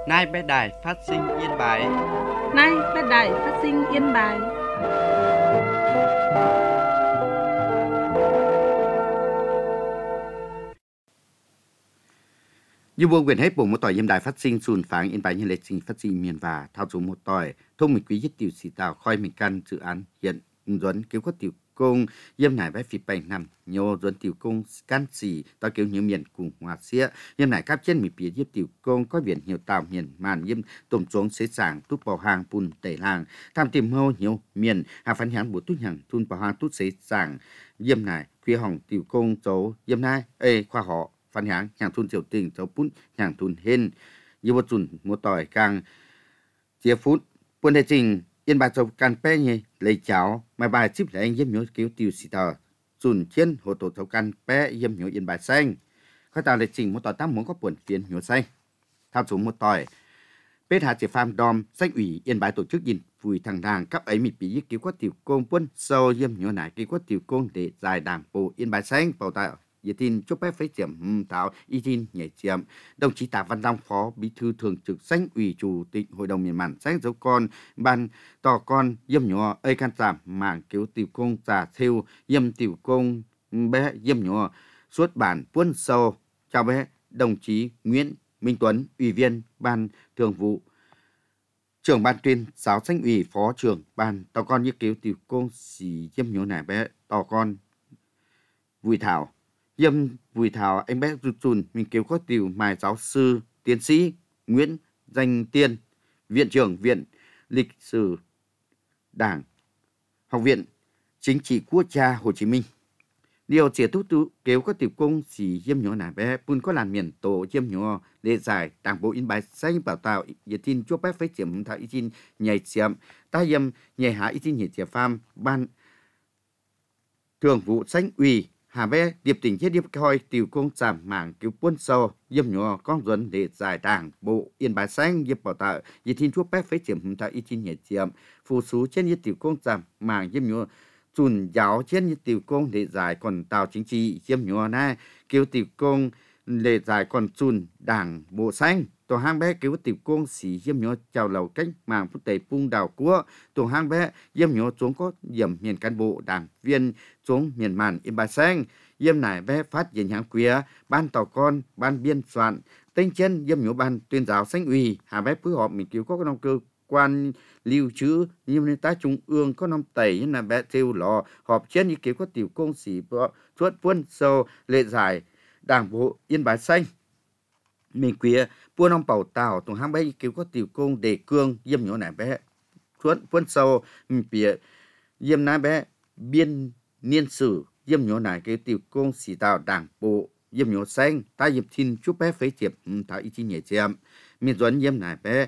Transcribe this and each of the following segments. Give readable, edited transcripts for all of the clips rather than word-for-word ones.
Nay bé đài phát sinh Yên Bái. Nay bé đài phát sinh Yên Bái. Như vô quyền hết bộ một tỏi Yên Đài phát sinh sùn pháng Yên Bái như lệ sinh phát sinh miền và thao số một tỏi thông mình quý nhất tiểu sĩ tạo khoi mình căn dự án hiện duẩn cứu có tiểu công yêm nải bé phi bành nằm nhô duẩn tiểu công can xỉ tao kiểu nhiều miền cùng hòa xía yêm nải cáp trên mình phía yêm tiểu công có biển nhiều tàu miền màn yêm tôm xuống xế sảng tút bò hàng bùn tẩy làng tham tìm hô nhiều miền hà phán hán bộ tút hàng thun bò hàng tút xế sảng yêm nải khuya hỏng tiểu công dấu yêm nai khoa họ phán hán hàng thun tiểu tình dấu bún hàng thun hên như một chuẩn một tỏi càng chia phút buôn đại trình Yên Bái châu can pe nhỉ lấy cháo mà bài chip lại anh yếm nhớ cứu tiêu xì tờ chuẩn chiến hồ tổ châu can pe yếm nhớ Yên Bái xanh khai tàu lấy trình một tỏi tám muốn có buồn phiền nhớ xanh tham số một tỏi bết hạ chỉ farm dom sách ủy Yên Bái tổ chức nhìn vui thằng đàng cấp ấy mịt bị cứu có tiểu công quân sâu yếm nhớ nải cứu có tiểu công để giải đảng bộ Yên Bái xanh bảo tạo Giờ tin chúc bé phế chiếm tạo y tin nhảy chiếm đồng chí Tạ Văn Long phó bí thư thường trực Sánh ủy chủ tịch hội đồng miền mạn Sánh dấu con ban tò con yếm nhỏ ơi can giảm mảng cứu tiểu công giả theo yếm tiểu công bé yếm nhỏ suốt bản quân sâu chào bé đồng chí Nguyễn Minh Tuấn ủy viên ban thường vụ trưởng ban tuyên giáo Sánh ủy phó trưởng ban tò con như cứu tiểu công xì yếm nhỏ này bé tò con vui thảo Yêm Bùi Thảo anh bé rụt rùn mình kêu có tiểu mài giáo sư tiến sĩ Nguyễn Danh Tiên, viện trưởng viện lịch sử Đảng, học viện chính trị quốc gia Hồ Chí Minh. Điều chỉ tú tú kêu có tiểu công chỉ yêm nhỏ nà bé bun có làm miền tổ yêm nhỏ lễ giải đảng bộ Yên Bái xanh bảo tạo giờ tin chúc bé phải chiếm thảo y tin nhảy chiếm ta yêm nhảy hạ y tin nhảy chiếm pham ban thường vụ xanh ủy Hà bé điệp tỉnh chết điệp coi tiểu công giảm mảng cứu quân sâu yếm nhỏ con dẫn để giải đảng bộ Yên Bái xanh yếm bảo tạo y tin chúc bé phải chiếm thảo y tin nhảy chiếm phù sú trên y tiểu công giảm mảng yếm nhỏ chuẩn giáo trên như tiểu công để giải còn tàu chính trị chiếm nhỏ này kêu tiểu công để giải còn chuẩn đảng bộ xanh tổ hang bé kêu tiểu công xỉ chiếm nhỏ chào lầu cách mạng phút tây pung đào cua tổ hang bé chiếm nhỏ xuống có điểm miền cán bộ đảng viên xuống miền màn Yên Bái xanh yếm nải bé phát diễn hàng quía ban tàu con ban biên soạn tên chân yếm nhỏ ban tuyên giáo xanh ủy hà bé phối hợp mình cứu có cái nông cơ quan lưu trữ nhưng nên ta trung ương có năm tẩy như là bé theo lò họp trên ý kiến có tiểu công sĩ suốt quân sâu lệ giải đảng bộ Yên Bái xanh mình quía buôn ông bảo tàu tổng hang bé ý kiến có tiểu công đề cương yếm nhỏ này bé suốt quân sâu mình bịa yếm nái bé biên niên sử yếm nhỏ này cái tiểu công sĩ tạo đảng bộ yếm nhỏ xanh ta yếm tin chúc bé phế tiệp thảo ý chí nhẹ chém mình dẫn yếm này bé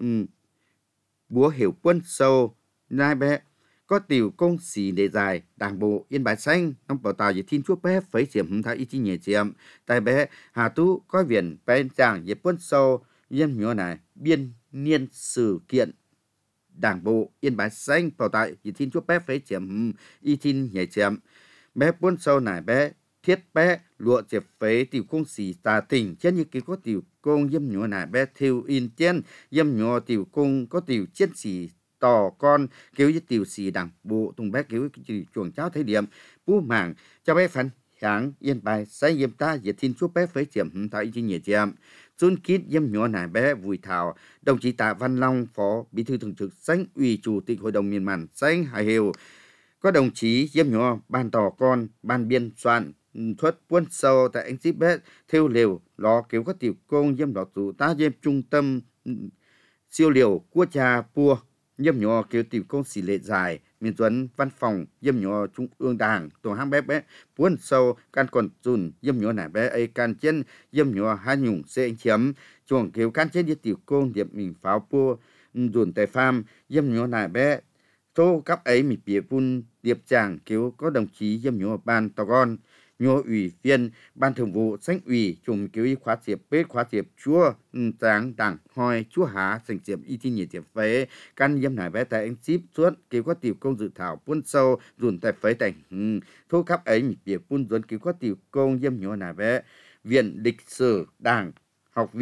búa hiểu quân sâu nai bé có tiểu công sĩ để dài đảng bộ Yên Bái xanh trong bảo tàu về thiên chúa bé phải chiếm thái ý chí nhẹ chiếm tại bé hà tú có viện bên chàng về quân sâu yếm nhỏ này biên niên sự kiện đảng bộ Yên Bái xanh bảo tàu về thiên chúa bé phải chiếm ý thiên nhẹ chiếm bé quân sâu này bé thiết bé lụa chẹp phế tiểu công sĩ tà tỉnh trên như cái có tiểu công yếm nhỏ này bé theo in trên yếm nhỏ tiểu công có tiểu chiến sĩ tò con kêu với tiểu sĩ đảng bộ tung bé kêu với chuồng cháo thấy điểm bú mảng cho bé phản kháng Yên Bái xây yếm ta về thiên chúa bé phế chiếm tại trên nhẹ chiếm chun kít yếm nhỏ này bé Bùi Thảo đồng chí Tạ Văn Long phó bí thư thường trực Sánh ủy chủ tịch hội đồng miền mạn Sánh Hải Hiệu có đồng chí yếm nhỏ ban tò con ban biên soạn thuật quân sâu tại anh ship bé theo liều lò kiểu có tiểu công yếm lọ tụ ta yếm trung tâm siêu liều quốc gia pua yếm nhỏ kiểu tiểu công xỉ lệ dài miền tuấn văn phòng yếm nhỏ trung ương đảng tổ hang bé bé quân sâu can còn dùn yếm nhỏ này bé ấy can trên yếm nhỏ hai nhung xe anh chiếm chuồng kiểu can trên yếm tiểu công điệp mình pháo pua dùn tại farm yếm nhỏ này bé số cấp ấy mình bịa vun điệp chàng kiểu có đồng chí yếm nhỏ ban tò con nhỏ ủy viên ban thường vụ Sánh ủy chùm kiểu y khóa diệp bết khóa diệp chúa tráng đảng hoi chúa há thành diệp y thi nhiệt diệp phế căn yếm này bé tại anh ship suốt kiểu có tiểu công dự thảo quân sâu dùn tại phế thành thu cấp ấy mình bịa vun dùn kiểu có tiểu công yếm nhỏ này bé viện lịch sử đảng học viện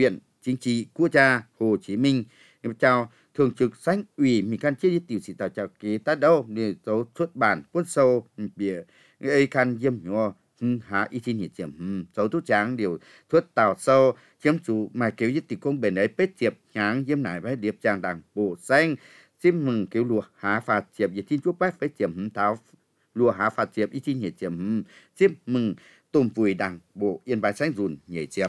chính trị quốc gia Hồ Chí Minh chào thường trực Sánh ủy mình can chia tiểu sĩ tạo chào ký tác đâu để dấu xuất bản cuốn sâu bìa ấy can diêm nhỏ hạ y tin nhiệt điểm dấu tú tráng điều thuyết tạo sâu chiếm chủ mà kiểuยึt tiểu công bền ấy bết chiệp nháng diêm nải với điệp tràng đảng bộ xanh xin mừng kiểu lùa hạ phạt chiệp nhiệt tin chúa bách với chiệp tháo lùa hạ phạt chiệp y tin nhiệt điểm xin mừng tôm vùi đảng bộ Yên Bái Xanh dùn nhảy chiệp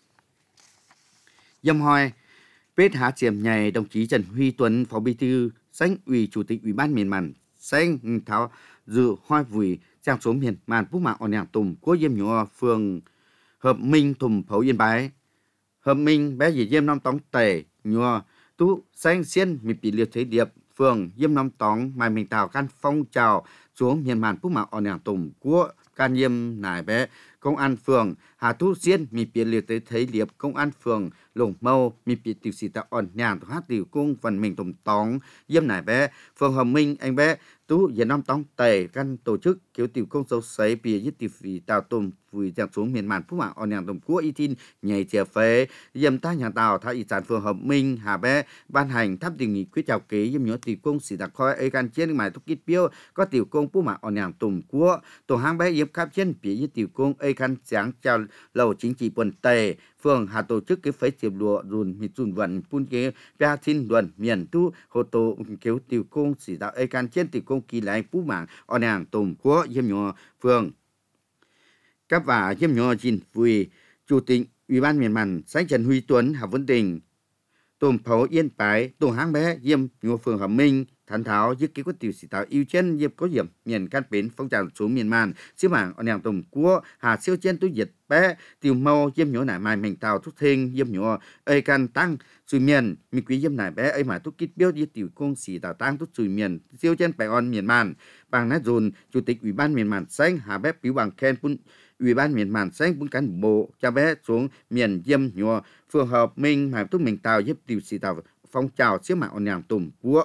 dâm hoi Bết hạ chiếm nhảy đồng chí Trần Huy Tuấn, Phó Bí thư Sánh ủy Chủ tịch Ủy ban miền Màn Sánh tháo dự hoi vùi trang số miền Màn Phú Mạc on nhàng tùm của Diêm Nhọ phường Hợp Minh Thùm Phấu Yên Bái. Hợp Minh bé gì Diêm Nam Tóng Tể Nhọ tú Sánh xiên mì bị liệt thế điệp phường Diêm Nam Tóng mà mình tạo can phong trào xuống miền Màn Phú Mạc on nhàng tùm của can Diêm nải bé công an phường Hà Thu Xiên mi biệt liệt tới thấy liệp công an phường Lồng Mâu mi biệt tiểu sĩ tạo ổn nhàn hát tiểu cung phần mình tùng tóng Diêm nải bé phường Hồng Minh anh bé tú Việt Nam Tóng Tề căn tổ chức kiểu tiểu công dấu sấy bìa nhất tiểu phì tạo tùm vùi dẹp xuống miền Màn Phú Mạc ổn nhàn tùm của y tin nhảy chè phế Diêm ta nhà tàu thái y sản phường Hồng Minh Hà bé ban hành tháp tình nghị quyết chào ký Diêm nhớ tiểu công sĩ đặc khói ấy căn chiến mài thúc kít biêu có tiểu công Phú Mạc ổn nhàn tùm của tổ hang bé Diêm khắp chiến bìa nhất tiểu công ấy căn sáng chào lầu chính trị quần tề phường Hà tổ chức cái phế tiệp lụa dùn mịt dùn vận phun kế bia xin luận miền tu hồ tổ kéo tiểu công chỉ đạo ấy can trên tiểu công kỳ lại phú mạng on hàng tùng của Diêm Nhọ phường các và Diêm Nhọ chín vui chủ tịch Ủy ban miền Màn Sánh Trần Huy Tuấn Hà Vân Đình tùng Phấu Yên Bái tổ hang bé Diêm Nhọ phường Hợp Minh thán tháo dự kiến có tiểu sĩ tạo ưu chân diệp có điểm miền can bến phong trào xuống miền Màn siêu mạng ở nẻo tùng của Hà siêu chân tu diệt bé tiểu mâu Diêm Nhọ nải mai mình tàu thúc thinh Diêm Nhọ ấy can tăng suy miền mi quý Diêm nải bé ấy mà thúc kít biếu đi tiểu công sĩ tạo tăng thúc suy miền siêu chân bài on miền Màn bằng nát dùn chủ tịch Ủy ban miền Màn Xanh Hà bé biểu bằng khen pun Ủy ban miền Màn Xanh pun cán bộ cho bé xuống miền Diêm Nhọ phường Hợp Minh mà thúc mình tàu giúp tiểu sĩ tạo phong trào siêu mạng ở nẻo tùng của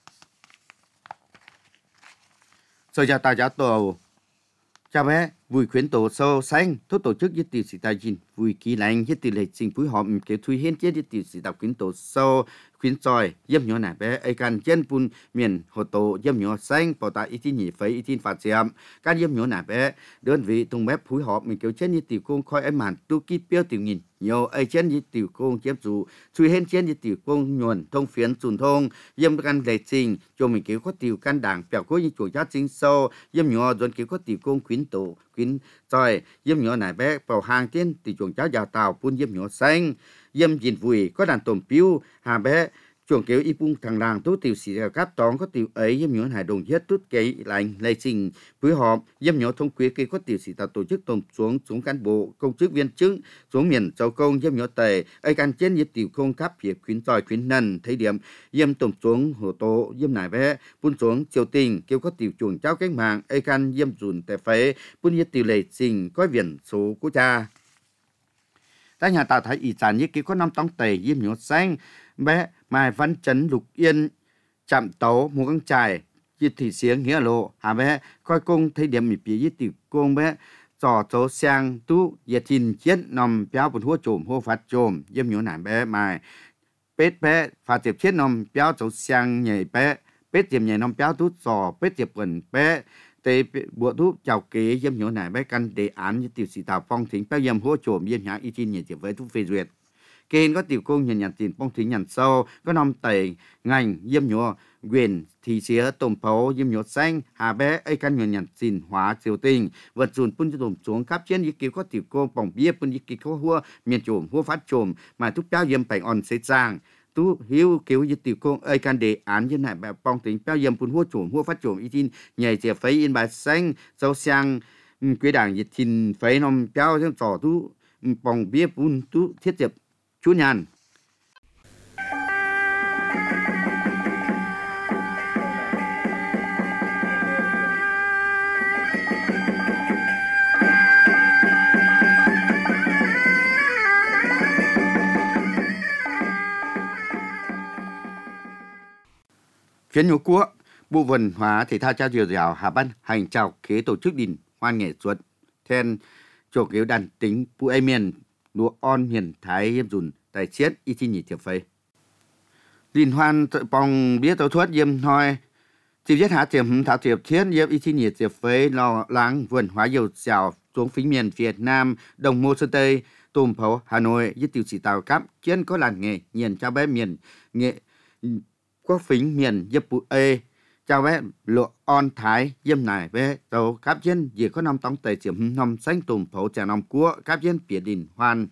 Sở gia tài giá tổ cha bé vui khuyến tổ sâu xanh thúc tổ chứcยึt tiểu sĩ tài dinh vui kỳ lànhยึt tiểu lệ trình phối hợp kéo thui hiến chếtยึt tiểu sĩ tạo khuyến tổ sâu khuyến tròi Diêm Nhọ nải bé ấy can chân pun miền hồ tổ Diêm Nhọ xanh bảo tại ý tin nhị phấy ý tin phạt diệm can Diêm Nhọ nải bé đơn vị tung bếp phối hợp mình kéo chânยึt tiểu công khoi ấy màn tu kít标tiểu nghìn nhiều ấy chânยึt tiểu công chiếm dù thui hiến chânยึt tiểu công nhuần thông phiến sùn thông Diêm can lệ trình cho mình kéo có tiểu can đảng bèo có như chủ giá chính sâu Diêm Nhọ dồn kéo có tiểu công khuyến tổ khuyến tròi Diêm Nhọ nải bé bảo hàng tiên tiểu chuồng cháu già tàu pun Diêm Nhọ xanh Diêm dìn vui có đàn tôm piu hà bé chuồng kéo y pung thằng làng tú tiểu sĩ cáp tón có tiểu ấy Diêm Nhọ hải đồng hết tút cái lành lây trình phối hợp Diêm Nhọ thông quyết cái có tiểu sĩ tạo tổ chức tôm xuống cán bộ công chức viên chức xuống miền châu công Diêm Nhọ tề ấy can trên như tiểu công cáp việc khuyến tròi khuyến nần thấy điểm Diêm tôm xuống hồ tổ Diêm nải bé pun xuống triều tình kêu có tiểu chuồng cháu cách mạng ấy can Diêm dùn tè phế pun như tiểu lệ trình có viền số của cha ta nhà tạo thái ý sản như cái có năm tông tề Diêm Nhọ xanh bé Mai Văn Trấn Lục Yên chạm tấu mua căng trải giết thị xiếng nghĩa lộ hà bé coi công thấy điểm mỉ phía giết tiểu công bé trò chấu sang tú giết thìn chết nằm béo bột hua trộm hua phát trộm Diêm Nhọ nải bé Mai bết bé phạt tiệp chết nằm béo chấu sang nhảy bé bết tiệp nhảy nằm béo tú trò bết tiệp quần bé tê bộ thuốc chào kế Diêm Nhọ nải bé căn đề án như tiểu sĩ tạo phong thính béo Diêm hua trộm Diêm nhã y tin nhảy tiệp với thuốc phê duyệt kênh có tiểu công nhận tiền phong thính nhận sâu có năm tẩy ngành Diêm Nhọ quyền thị xía tôm phấu Diêm Nhọ xanh hà bé ấy căn nhận tiền hóa triều tình vật dùn pun tôm xuống khắp trên ý kiến có tiểu công bỏng bia pun ý kiến có hua miền trộm hua phát trộm mà thúc béo Diêm phải on xế giang tú hiếu kiểu như tiểu công ấy căn đề án như này bà phong thính béo Diêm pun hua trộm hua phát trộm ý tin nhảy chè phấy Yên Bái xanh dâu sang quế đảng dịch thìn phấy nằm béo trong trò tú bỏng bia pun tú thiết tiệp chú nhàn phiến nhú quốc bộ văn hóa thể thao trao dìu dào hà ban hành chào kế tổ chức đình hoan nghệ thuật then chỗ kiểu đàn tính pu ai miền lúa on miền thái Diêm dùn tại chết y chi nhị tiểu phê liên hoan bong biết tàu thuất yếm thôi chỉ giết hạ tiệm thảo tiệp thiết yếm y chi nhị tiểu phê lo lắng vườn hóa dầu dào xuống phía miền Việt Nam đồng mô sơn Tây Tùm Phấu Hà Nội với tiểu sĩ tàu cấp chuyên có làng nghề nhìn cho bé miền nghệ quốc phính miền dấp bụi ê chào bé lộ on thái dâm này bé tàu cấp chuyên chỉ có năm tông tề chiếm năm xanh Tùm Phấu trả năm của cấp chuyên phía đình hoan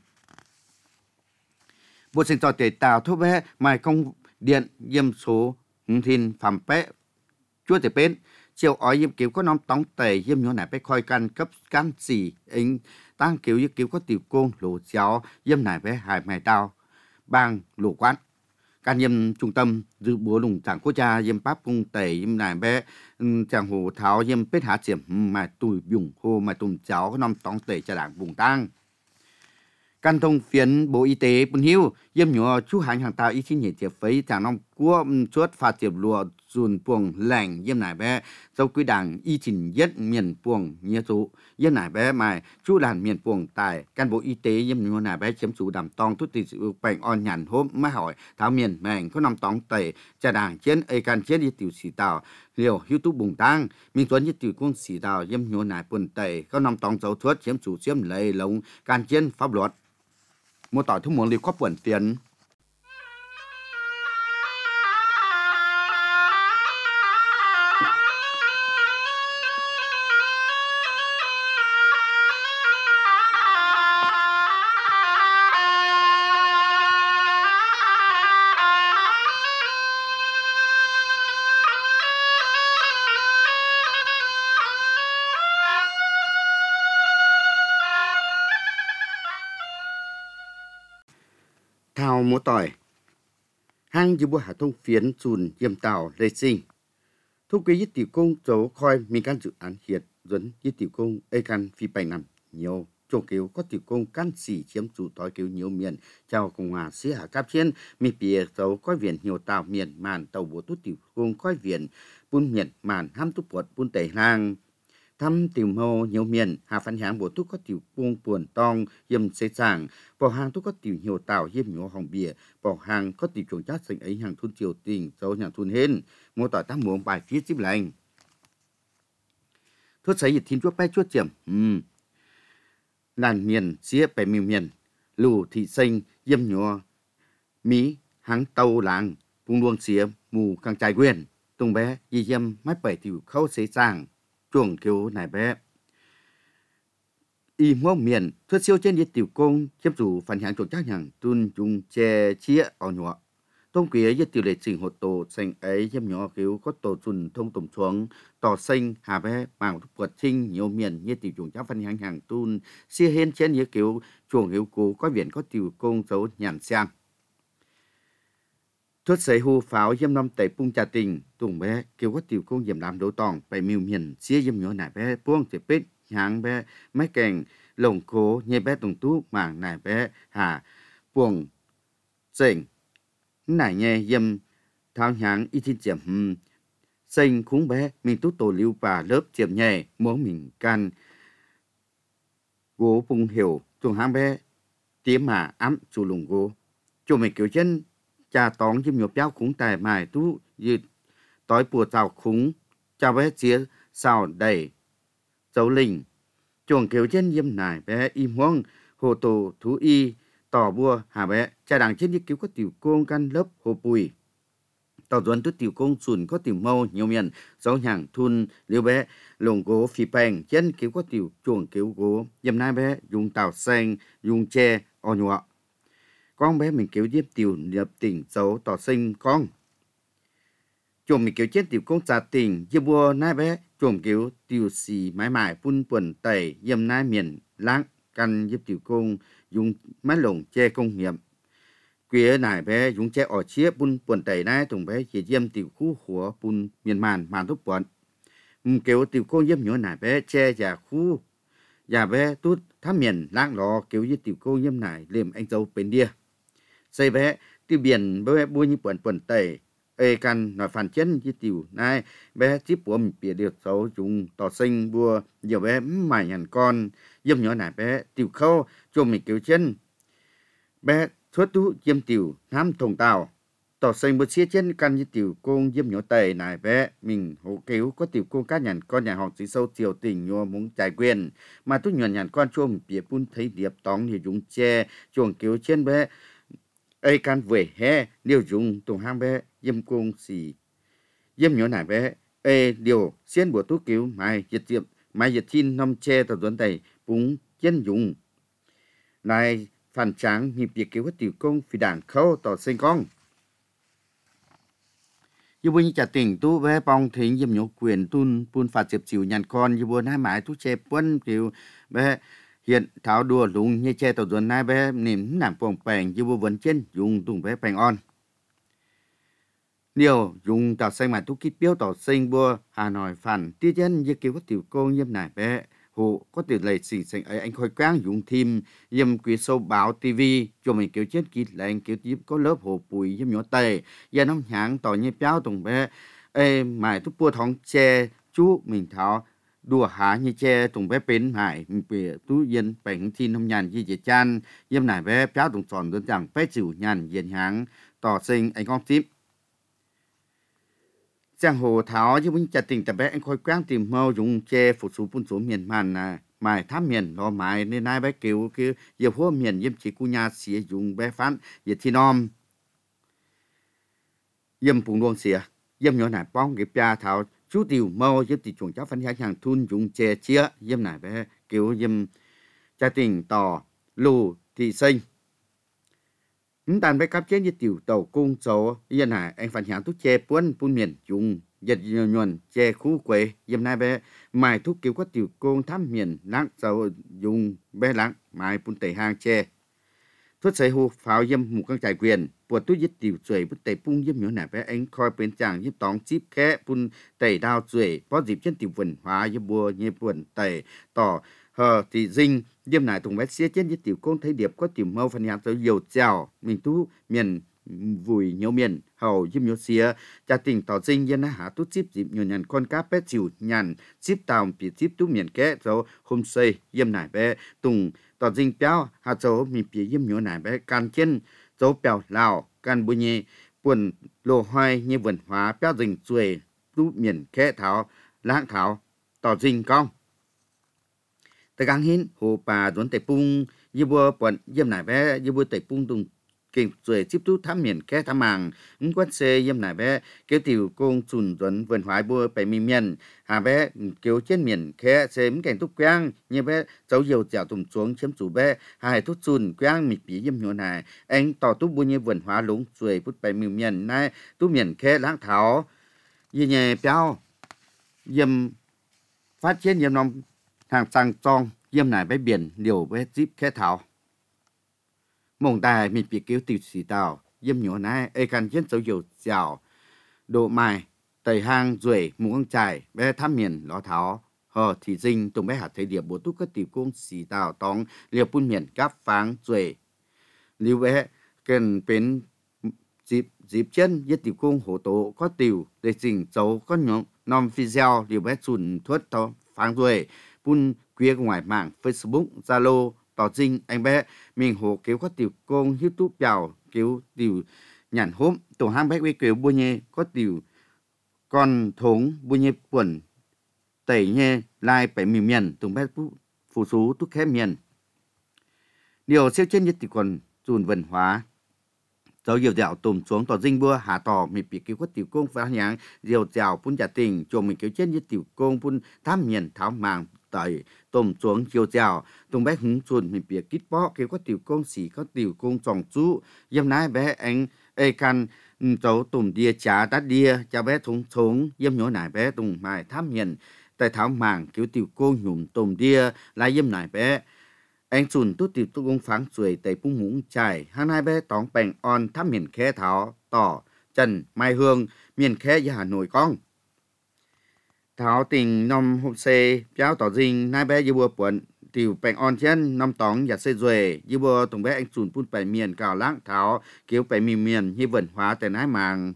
bộ sinh tàu tề tàu thuốc bé mai công điện dâm số thìn phẩm bé chúa tề bên chiều ói dâm kiểu có năm tông tề dâm nhỏ này bé khoi căn cấp can xì anh tăng kiểu như kiểu có tiểu côn lộ giáo dâm này bé hải mày tao bang lộ quán can dâm trung tâm dự búa lùng chẳng quốc gia dâm pháp cung tẩy dâm này bé chàng hồ tháo dâm bết hạ chiểm mà tùy dùng hồ mà tùm cháu năm tông tẩy cho đảng vùng tăng căn thông phiến Bộ Y tế bún hiu dâm nhỏ chú hành hàng tàu y chi nhị tiệp phấy thằng năm của chuốt pha tiệp lùa dùn buồng lành dâm này bé dâu quý đảng y trình nhất miền buồng nhớ tụ dâm này bé mài chú đàn miền buồng tài căn Bộ Y tế dâm nhỏ này bé chiếm chủ đàm tong thúc tỷ sự bệnh on nhàn hôm má hỏi tháo miền mèn có năm tông tẩy cha đảng chiến ê can chiến đi tiểu sĩ tàu liều YouTube bùng tăng minh tuấn như tiểu quân sĩ tàu dâm nhỏ này buồn tẩy có năm tông dấu thuất chiếm chủ chiếm lấy lồng can chiến pháp luật một tỏi thông muốn liều có buồn tiền thao múa tỏi hang như bùa hạ thông phiến chùn yêm tàu lê sinh thúc quý yết tiểu công dấu khoi mình can dự án hiệt dẫn yết tiểu công ê can phi bành nằm nhiều chỗ kiểu có tiểu công can xỉ chiếm chủ tỏi kiểu nhiều miền chào cộng hòa xí hạ cáp chiến mi bìa dấu coi viện nhiều tàu miền màn tàu bùa tút tiểu công coi viện bún miền màn ham tút bột bún tẩy lang thăm tiểu mô nhiều miền hạ phản hạng bộ túc có tiểu buông buồn tong yếm xây sàng bỏ hàng túc có tiểu nhiều tàu yếm nhỏ hồng bìa bỏ hàng có tiểu chuồng chát sành ấy hàng thun triều tình dấu hàng thun hên mô tỏi tam muỗng bài phía giúp lành thuốc sấy thiên chuốc bay chuốc chiểm làn miền xía bè miền lù thị xanh yếm nhỏ mỹ hàng tàu làng bung luông xía mù càng trai quyền tung bé y yếm mái bảy tiểu khâu xây sàng chuồng kiểu này bé y mua miền thuốc siêu trên địa tiểu công chiếm chủ phản hàng chuồng chắc hàng tuôn chung che chia ở nhỏ tông quý với tiểu lệ trình hột tổ xanh ấy chiếm nhỏ kiểu có tổ chun thông tùng xuống tỏ xanh hà bé màng thuốc quật trinh nhiều miền như tiểu chuồng chắc phản hàng hàng tuôn xia hên trên như kiểu chuồng kiểu cố có biển có tiểu công dấu nhàn sang thuốc sấy hù pháo yếm năm tẩy pung trà tình tùng bé kêu có tiểu công yếm làm đấu tòng bảy miêu miền xía yếm nhỏ nải bé buông chỉ bít nháng bé máy kèn lồng cố nhẹ bé tùng tú mảng nải bé hà buông sình nải nhẹ yếm tháo nháng y thiên chiếm sình khúng bé mình tú tổ lưu và lớp chiếm nhẹ muốn mình can gỗ pung hiểu tuồng hang bé tiếng mà ấm chủ lùng gỗ chủ mình kiểu chân cha tóng chim nhộp giáo khúng tài mài tú như tối bùa tàu khúng cha bé chia sao đầy dấu linh chuồng kiểu chân yếm nải bé im hoang hồ tổ thú y tỏ bùa hà bé cha đằng trên như cứu có tiểu công căn lớp hồ bùi tàu duẩn tú tiểu công sùn có tiểu mâu nhiều miền dấu hàng thun liêu bé lồng gỗ phi bèn chân cứu có tiểu chuồng cứu gỗ yếm nai bé dùng tàu xanh dùng tre o nhọ con bé mình kiểu giết tiểu nhập tỉnh dấu tỏ sinh con chuồng mình kiểu chết tiểu công trả tỉnh dê bùa nai bé chuồng kiểu tiểu xì mãi mãi phun quần tẩy yếm nai miền lãng căn giúp tiểu công dùng máy lồng che công nghiệp quế nải bé dùng che ở chia phun quần tẩy nai tùng bé chỉ yếm tiểu khu của phun miền màn thúc quần kiểu tiểu công yếm nhỏ nải bé che giả khu giả bé tút thám miền lãng lò kiểu như tiểu công yếm nải liềm anh dâu bên đia xây bé tiêu biển bé bua như quần tẩy ê căn nói phản chân như tiểu này bé tiếp của mình bịa được xấu chúng tỏ sinh bua nhiều bé mải hẳn con dâm nhỏ nải bé tiểu khâu cho mình kiểu chân bé suốt tú diêm tiểu nam thùng tàu tỏ sinh một xía chân căn như tiểu công diêm nhỏ tề này bé mình hộ cứu có tiểu công cá nhận con nhà học chỉ sâu tiểu tình nhua muốn trải quyền mà tú nhuận nhận con chuông bịa bún thấy điệp tóng thì dùng che chuồng cứu trên bé ai can về he điều dùng tùng hang bé diêm công xì diêm nhỏ này bé ai điều xiên bộ tú cứu mai diệt thiên năm che tàu tuấn tây bún chân dùng này phản tráng nhịp việc cứu tiểu công phi đảng khâu tỏ sinh con như bữa trả tỉnh tu về bong thính dìm nhổ quyền tun pun phạt diệp chịu nhàn con như bữa nay mãi tu che quân kiểu về hiện tháo đùa lùng như che tàu tuần nay bé niệm nặng bồng bèn như bữa vẫn trên dùng tung bé bèn on điều dùng tàu xanh mà tu kít biếu tàu xanh bữa Hà Nội phản tiết chân như kiểu tiểu công như này bé hộ có tiền lệ xỉ xanh ấy anh khôi quang dùng thêm yếm quý sâu báo TV cho mình kiểu chết kít là anh kiểu tiếp có lớp hộ bùi yếm nhỏ tề giờ nông hãng tỏ như béo tùng bé ê mày tu bua thong che chú mình tháo đùa há như che tùng bé pin hải bìa tú yên bảnh thiên nông nhàn như dễ chan yếm này bé béo tùng tròn đơn giản bé chịu nhàn yên hãng tỏ sinh anh con tiếp giang hồ tháo chứ mình chặt tình tập bé anh khôi quang tìm mâu dùng che phục số phun số miền màn à mài thám miền nó mài nên nay bé kiểu kia giờ phố miền yếm chỉ cu nhà xỉa dùng bé phán giờ thì nom yếm phùng luông xỉa yếm nhỏ này bong cái bia tháo chú tiểu mâu yếm thì chuồng cháu phân hàng hàng thun dùng che chia yếm này bé kiểu yếm chặt tình tỏ lù thì sinh tàn bé cáp chế như tiểu tàu cung số yên hải anh phản响thuốc che puân phun miền dùng giật nhuần che khu quê yếm nay bé mài thuốc kiểu có tiểu công thám miền láng dầu dùng bé láng mài phun tẩy hang che thuốc xây hô pháo yếm một con trải quyền buộc túi giết tiểu chuối bút tẩy pung yếm nhỏ này bé anh coi bên chàng yếm tóng chip khẽ phun tẩy đao chuối có dịp trên tiểu vườn hóa yếm bùa như vườn tẩy tỏ hờ thì dinh yếm này tùng bé xía trên như tiểu công thấy điệp có tiểu mâu phần nhạc tới dầu chèo mình tú miền vùi nhiều miền hầu yếm nhiều xía cha tình tỏ dinh yếm na há tú chip dịp nhiều nhàn con cá bé chịu nhàn chip tàu bị chip tú miền kẽ rồi hôm xây yếm này bé tùng tỏ dinh béo há chỗ mình bị yếm nhiều này bé can trên chỗ béo lào can bùi nhẹ buồn lô hoài như vườn hóa béo dinh chuối tú miền kẽ thảo lãng thảo tỏ dinh con tại gang hin hồ bà đốn tẩy pung như bùa bọn yếm này bé như bùa tẩy pung tung kinh rồi tiếp tục thám miền kẽ thám màng ứng quát xe yếm này bé kéo tiểu công chùn đốn vườn hoài bùa bảy miền hà bé kéo trên miền kẽ xem cảnh túc quang như bé cháu dầu chảo tùng xuống chấm chủ bé hai túc chùn quang mịt bí yếm nhỏ này anh tỏ túc bùa như vườn hóa lúng rồi phút bảy miền này túc miền kẽ lãng thảo như nhẹ béo yếm phát triển yếm nòng hàng sang trong yếm này bé biển liều bé zip kẽ thảo mong tài mình bị kéo tiểu xì tàu yếm nhỏ này ai cần chiến dấu dầu chảo độ mài tẩy hang ruồi mùng con trải bé thăm miền ló tháo hờ thì dinh tùng bé hạt thời điểm bố túc các tiểu công xì tàu tóng liều phun miền cáp pháng ruồi liều bé cần bên dịp chân với tiểu công hổ tổ có tiểu để chỉnh dấu có nhóm nom video liều bé chùn thuất to pháng ruồi phun quê ngoài mạng Facebook Zalo tỏ dinh anh bé mình hồ kéo có tiểu công YouTube vào kéo tiểu nhàn hôm tổ hang bé kéo bùa nhẹ có tiểu con thốn bùa nhẹ quần tẩy nhẹ lai bảy miền tùng bé phụ số túc khép miền điều siêu chân nhất thì còn dùn vần hóa dấu diều dẻo tùm xuống tỏ dinh bua hạ tỏ mình bị kéo có tiểu công phá nháng diều dẻo phun trả tình cho mình kéo chân nhất tiểu công phun thám miền tháo màng tẩy tôm xuống chiều chào tùng bé hứng chuồn mình bịa kít bó kêu có tiểu công xỉ có tiểu công tròn chú yếm nái bé anh ê can cháu tùng đia chả đắt đia cha bé thúng thúng yếm nhỏ nải bé tùng mài thám hiền tại tháo màng kiểu tiểu công nhủm tùng đia lại yếm nải bé anh chuồn tốt tiểu công pháng chuối tại pung muỗng chài hàng hai bé tóng bèn on thám hiền khé tháo tỏ trần mai hương miền khé với Hà Nội con tháo tình năm hôm xe béo tỏ dinh nai bé như bùa buồn tiểu bèn on chân năm tóng và xe ruồi như bùa tùng bé anh chùn phun bảy miền cào lãng tháo kiểu bảy miền như vườn hóa tại nái màng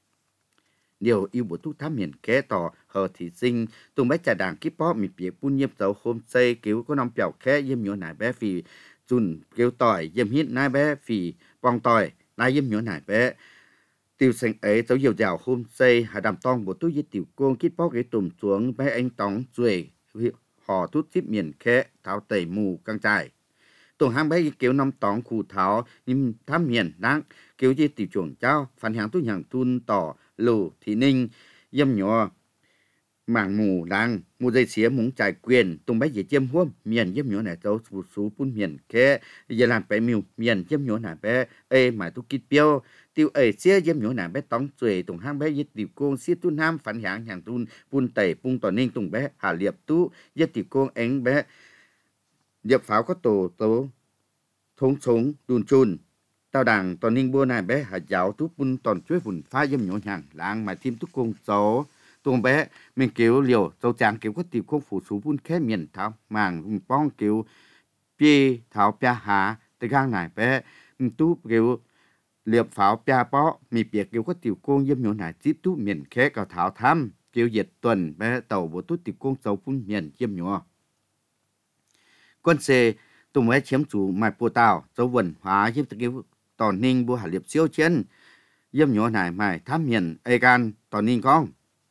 điều yêu bổ túc thám miền kẽ tỏ hờ thị sinh tùng bé trà đảng kíp bó mịt biệt phun nhiếp dấu hôm xe kiểu có năm bèo khẽ yếm nhỏ nai bé phì chùn kiểu tỏi yếm hít nai bé phì vòng tỏi nai yếm nhỏ nải bé tiêu sinh ấy dấu dầu dào hôm xây hà đàm tong bộ túi với tiểu côn kít bó cái tùm xuống bé anh tóng ruồi họ tút tiếp miền khẽ tháo tẩy mù căng trải tổ hang bé kiểu năm tóng khu tháo nhưng tham miền đáng kiểu với tiểu chuồng cháu phản hàng tu hàng tuôn tỏ lù thị ninh yếm nhỏ mảng mù đang mù dây xía muốn trải quyền tung bách về chiêm huôm miền chiêm nhỏ này cháu phụ số phun miền kế giờ làm bé miu miền chiêm nhỏ này bé ê mà tu kít piao tiêu ê xía chiêm nhỏ này bé tóng xuề tung hang bé với tiểu côn xía tu nam phản hàng hàng tuôn phun tẩy phun tỏ ninh tung bé hà liệp tu với tiểu côn ánh bé điệp pháo có tổ tố thống sống đùn chun tao đảng tỏ ninh bua này bé hà giáo tu phun tòn chuối phun phá chiêm nhỏ hàng làng mà thêm tu côn cháu tuồng bé mình kiểu liều dâu chàng kiểu có tiểu công phủ số vun khé miền thảo màng bong kiểu pi thảo pia hà từ gang này bé tu kiểu liệp pháo pia bó mi bịa kiểu có tiểu công yếm nhổ này tiếp tu miền khé cả thảo tham kiểu diệt tuần bé tàu bộ tu tiểu công dâu vun miền yếm nhổ quân xe tuồng bé chiếm chủ mai po tàu dâu vần hóa yếm kiểu tỏ ninh bua hà liệp siêu chiến yếm nhổ này mai tham miền ai gan tỏ ninh con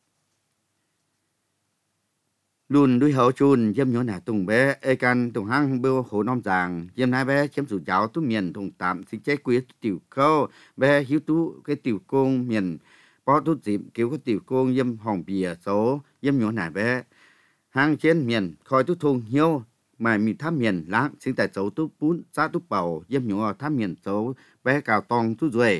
luôn đuôi hậu chun yếm nhỏ nà tung bé ê can tung hang bêu hồ nom giàng yếm nai bé chém sủ giáo tu miền tung tạm sinh chế quý tiểu câu bé hiếu tu cái tiểu công miền bó tu dịp kiểu cái tiểu công yếm hồng bìa số yếm nhỏ nà bé hang trên miền khoi tu thùng hiếu mà mi tham miền láng sinh tại số tu bún xã tu bầu yếm nhỏ tham miền số bé cào tong tu duệ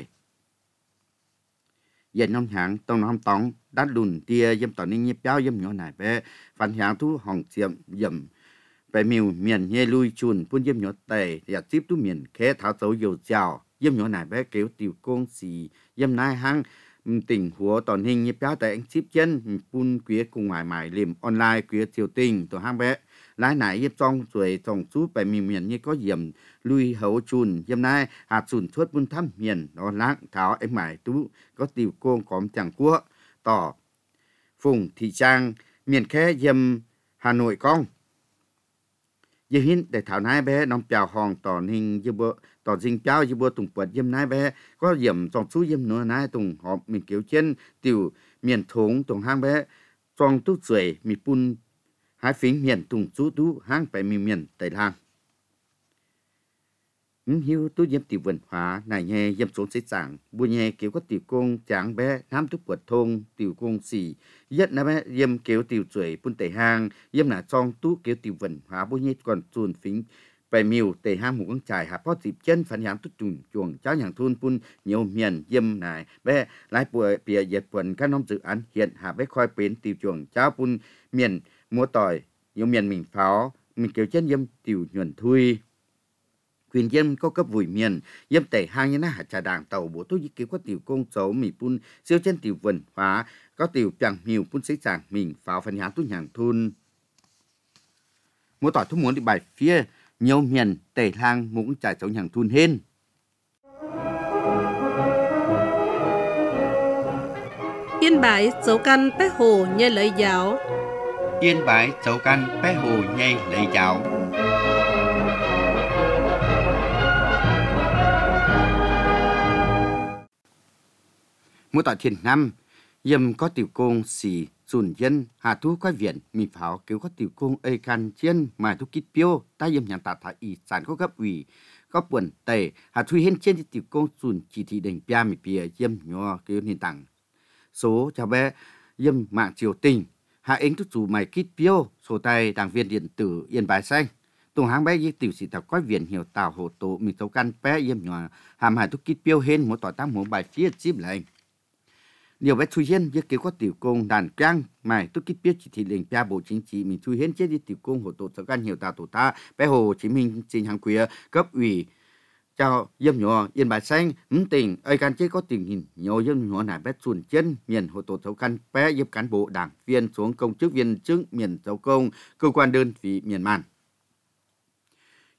giờ nông hàng tông nông tông đắt lùn tia yếm tỏ ninh nhịp giáo yếm nhỏ này bé phản hàng thu hồng chiếm yếm bé miu miền nhê lui chun phun yếm nhỏ tề và tiếp tu miền khé tháo dấu dầu dào yếm nhỏ này bé kéo tiểu công xì yếm nai hang tình hùa tỏ ninh nhịp giáo tại anh ship chân phun quía cùng ngoài mải liềm online quía tiểu tình tổ hang bé lái nải yếm trong rồi trồng chút bé miu miền như có yếm lui hậu chun yếm nai hạt chun suốt phun thăm miền đó láng tháo anh mải tú có tiểu công có chẳng quốc tỏ phùng thị trang miền khé yếm Hà Nội con yếm hin để thảo nai bé nông chào hòn tỏ ninh yếm bơ tỏ dinh cháo yếm bơ tùng quật yếm nai bé có yếm trong số yếm nữa nai tùng họp mình kiểu trên tiểu miền thốn tùng hang bé trong tú sưởi mi pun hai phím miền tùng chú tú hang phải miền tây lang hiu tu yếm tiểu文化này nghe yếm xuống xây sản bu nghe kiểu có tiểu công tráng bé nam tu quật thôn tiểu công xì nhất là bé yếm kiểu tiểu chuỗi pun tây hang yếm là trong tu kiểu tiểu文化bu nghe còn chuồn phím phải miu tây hang một con trải hạ có dịp chân phản hám tu chuồn chuồng cháu nhàng thôn pun nhiều miền yếm này bé lái bùa bìa dệt quần các nông dự án hiện hạ bé khoi bến tiểu chuồng cháu pun miền mua tỏi nhiều miền mình pháo mình kiểu chân yếm tiểu nhuận thui quyền dân có cấp vùi miền yếm tẩy hang như na hạt trà đảng tàu bộ tôi kiểu có tiểu công xấu mì pun siêu chân tiểu vần hóa có tiểu chẳng nhiều pun xây sàng mình pháo phần hán tu nhàng thun mua tỏi thu muốn đi bài phía nhiều miền tẩy hang muốn trải sống nhàng thun hên Yên Bái dấu căn bé hồ như lấy giáo. Yên Bái dấu căn bé hồ nhây lấy giáo. Mỗi tỏi thiền năm yếm có tiểu công xì dùn dân hà thu quái viện mì pháo kiểu có tiểu công ê can chiên mà thu kít piêu ta yếm nhàng tạ thả ý sản có gấp ủy có buồn tề hà thu hên trên tiểu công dùn chỉ thị đỉnh pia mì pia yếm nhỏ kiểu nền tảng số chào bé yếm mạng triều tình hạ ứng tu chủ mày kít piêu số tay đảng viên điện tử Yên Bái xanh tùng hang bé y tiểu sĩ tập quái viện hiểu tàu hộ tổ mì tấu căn bé yếm nhỏ hàm hải thu kít piêu hên mỗi tỏi tăng mỗi bài phía chip lại điều bé Thu Hiên với kiểu có tiểu công đàn cang mày tôi kích biết chỉ thị lệnh pia bộ chính trị mình Thu Hiên chết đi tiểu công hộ tổ sở can nhiều tàu tổ ta bé Hồ Chí Minh xin hàng quý cấp ủy chào yếm nhỏ Yên Bái xanh tình ơi can chết có tình hình nhiều yếm nhỏ này bé chuồn chân miền hộ tổ sở can bé yếm cán bộ đảng viên xuống công chức viên chức miền giáo công cơ quan đơn vị miền man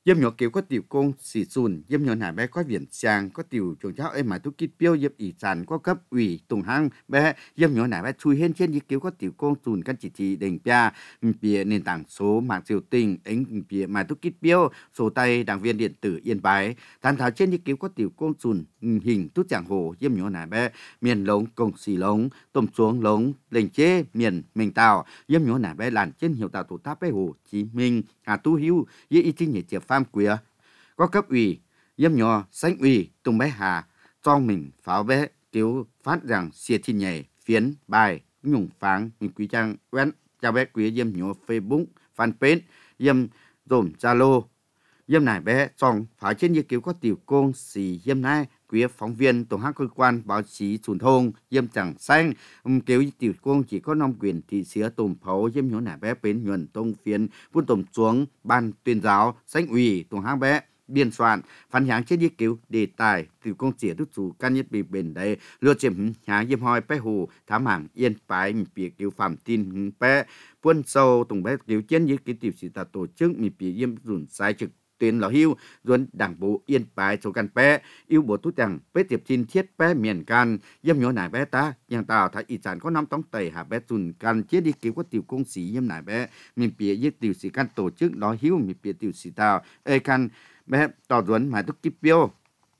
yếm nhỏ kiểu có tiểu công sĩ sùn yếm nhỏ nải bé có viễn sang có tiểu trường cháu ấy mà tu kít biêu yếm ỷ sản có cấp ủy tùng hang bé yếm nhỏ nải bé chui hên trên yếm kiểu có tiểu công sùn căn chỉ thị đỉnh pia bìa nền tảng số mạng triều tình ánh bìa mà tu kít biêu sổ tay đảng viên điện tử Yên Bái tán thảo trên yếm kiểu có tiểu công sùn hình tút chẳng hồ yếm nhỏ nải bé miền lống công xì lống tôm xuống lống lệnh chế miền mình tàu yếm nhỏ nải bé làn trên hiệu tạo tổ tác bé Hồ Chí Minh tu hữu với ý chí nhảy chiệp pham quía có cấp ủy yếm nhỏ sánh ủy tung bé hà cho mình pháo bé kiểu phát rằng xìa thiên nhảy phiến bài nhung pháng mình quý trang quen chào bé quý yếm nhỏ Facebook fanpage yếm dồn Zalo yếm này bé trong phải trên như kiểu có tiểu công xì yếm này quý phóng viên tổ hát cơ quan báo chí truyền thông yếm chẳng xanh kiểu tiểu công chỉ có nom quyền thị xía tôm phấu yếm nhỏ này bé bến nhuận tông phiến quân tổng xuống ban tuyên giáo sánh ủy tổ hát bé biên soạn phản hạng trên như kiểu đề tài tiểu công chỉ đút chủ can nhất bị bền đây lừa chiếm nhà yếm hoi bé hồ thám hàng Yên Bái bị kiểu phạm tin bé quân sâu tổng bé kiểu trên như cái tiểu sĩ ta tổ chức bị yếm dùn sai trực tuyên lão hưu duân đảng bộ Yên Bái số can bé yêu bộ tú chẳng bé tiệp chín thiết bé miền can yếm nhỏ nải bé ta yang tàu thái ý sản có năm tống tẩy hạ bé dùn can chết đi kiểu có tiểu công sĩ yếm nải bé mình bịa giết tiểu sĩ can tổ chức lão hưu mình bịa tiểu sĩ tàu ê can bé tỏ duân mà tức kíp biêu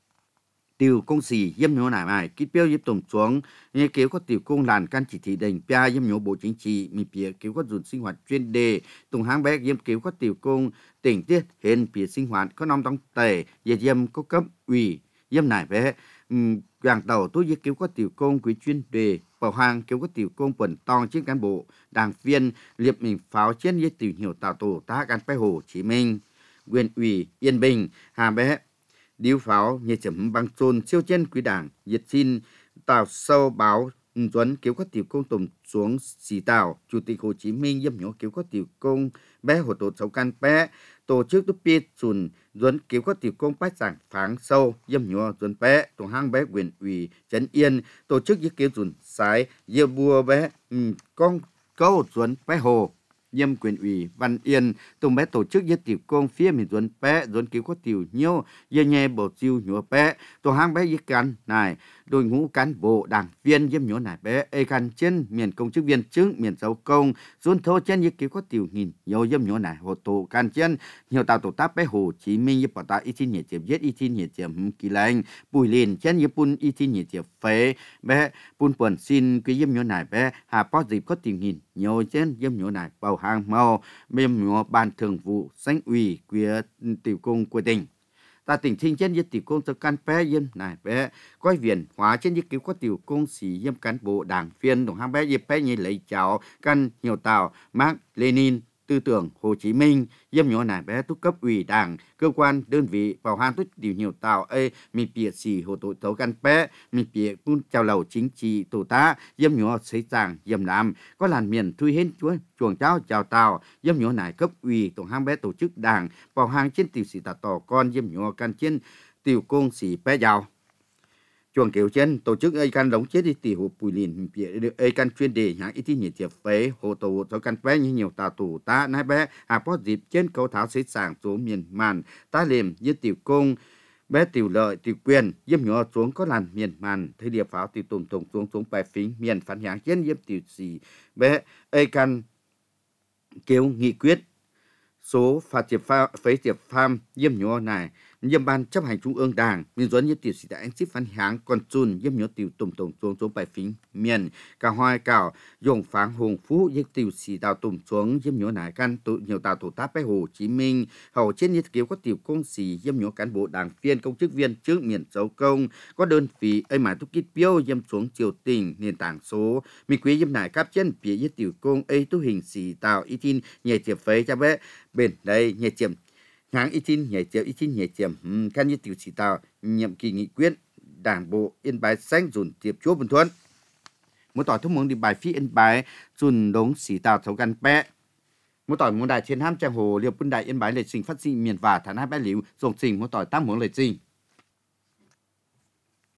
tiểu công sĩ yếm nhỏ nải mày kíp biêu yếm tổng xuống nghe kiểu có tiểu công làn can chỉ thị đỉnh pia yếm nhỏ bộ chính trị mình bịa kiểu có dùn sinh hoạt chuyên đề tùng hang bé yếm kiểu có tiểu công tỉnh tiết hiện bịa sinh hoạt có năm tống tẩy yếm có cấp ủy yếm nải bé gàng tàu tôi với kiểu có tiểu công quý chuyên đề bảo hàng kiểu có tiểu công quần tòng trên cán bộ đảng viên liệp mình pháo trên với tiểu hiểu tạo tổ tá gan bé Hồ Chí Minh huyện ủy Yên Bình hà bé điếu pháo như chấm băng trôn siêu trên quý đảng nhiệt xin tạo sâu báo Duấn kiểu có tiểu công tùng xuống xì tàu chủ tịch Hồ Chí Minh yếm nhỏ kiểu có tiểu công bé hồ tổ sáu can bé tổ chức túp pi sùn Duấn kiểu có tiểu công bách giảng pháng sâu yếm nhỏ Duấn bé tổ hang bé huyện ủy Trấn Yên tổ chức với kiểu sùn sái yêu bùa bé con câu Duấn bé hồ yếm quyền ủy Văn Yên tùng bé tổ chức với tiểu công phía miền Duấn bé Duấn kiểu có tiểu nhiêu yê nhẹ bổ chiêu nhỏ bé tổ hang bé với can này đội ngũ cán bộ đảng viên yếm nhỏ nải bé ê can trên miền công chức viên chức miền giáo công dồn thô trên như kiểu có tiểu nghìn nhiều yếm nhỏ nải hồ tổ can trên nhiều tàu tổ tác bé Hồ Chí Minh yếm bảo ta ít tin nhiệt tiệp viết ít tin nhiệt tiệp kỳ lành bùi liền trên yếm pun ít tin nhiệt tiệp phế bé pun quần xin quý yếm nhỏ nải bé hà bó dịp có tiểu nghìn nhiều trên yếm nhỏ nải bầu hàng màu yếm nhỏ ban thường vụ sánh ủy quý tiểu công của tỉnh ta tỉnh thiên trên với tiểu công cho can bé yếm nải bé coi viện hóa trên như kiểu có tiểu công sĩ yếm cán bộ đảng viên đồng hang bé yếm bé như lấy cháo căn nhiều tàu Mác Lênin tư tưởng Hồ Chí Minh yếm nhỏ nải bé túc cấp ủy đảng cơ quan đơn vị vào hang túc điều nhiều tàu ê mình bịa xì hồ tội tấu can bé mình bịa cũng chào lầu chính trị tổ tá yếm nhỏ xây giảng yếm làm có làn miền thui hên chúa chuồng cháu chào tàu yếm nhỏ nải cấp ủy tổng hang bé tổ chức đảng vào hang trên tiểu sĩ tà tỏ con yếm nhỏ can trên tiểu công sĩ bé giàu chuồng kiểu trên tổ chức ai can đóng chết đi tỷ hồ bùi liền ai can chuyên đề hạng ít nhiệt tiệp phế hồ tổ cho can bé như nhiều tà tù ta nái bé hà bó dịp trên câu tháo xế sảng số miền màn ta liềm như tiểu công bé tiểu lợi tiểu quyền yếm nhỏ xuống có làn miền màn thời điệp pháo tiểu tùng tùng xuống bài phím miền phản hạng trên yếm tiểu sĩ bé ai can kêu nghị quyết số phạt tiệp phế tiệp pham yếm nhỏ này yếm ban chấp hành trung ương đảng miền duẫn như tiểu sĩ đại anh ship phán háng còn chun yếm nhỏ tiểu tùng xuống bài phím miền cả hoài cảo dùng pháng hùng phú yếm tiểu sĩ đào tùng xuống yếm nhỏ này can tụ nhiều tàu tổ tác bé Hồ Chí Minh hầu trên như kiểu có tiểu công sĩ yếm nhỏ cán bộ đảng viên công chức viên chức miền giáo công có đơn vị ấy mà túc kít biêu yếm xuống triều tỉnh nền tảng số mi quý yếm này cáp chân phía như tiểu công ấy tu hình sĩ tàu ít tin nhẹ tiệp phế cho bé bên đây nhẹ tiệm háng ít tin nhẹ tiệm can như tiểu sĩ tàu nhiệm kỳ nghị quyết đảng bộ Yên Bái xanh dùn tiệp chúa Bình Thuận mỗi tỏi thông muốn đi bài phi Yên Bái dùn đống sĩ tàu thấu gan bé mỗi tỏi muốn đại trên ham trang hồ liệp quân đại Yên Bái lệ sinh phát sinh miền và thản hai bé liễu dòng sinh mỗi tỏi tam muốn lệ sinh